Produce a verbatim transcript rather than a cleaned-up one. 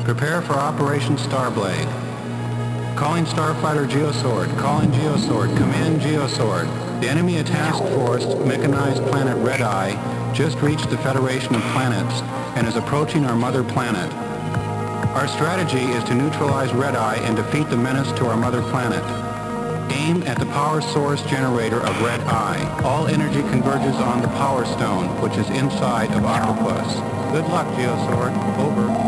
Prepare for Operation Starblade. Calling Starfighter Geosword. Calling Geosword. Come in, Geosword. The enemy task force, mechanized planet Red Eye, just reached the Federation of Planets and is approaching our mother planet. Our strategy is to neutralize Red Eye and defeat the menace to our mother planet. Aim at the power source generator of Red Eye. All energy converges on the Power Stone, which is inside of Octopus. Good luck, Geosword. Over.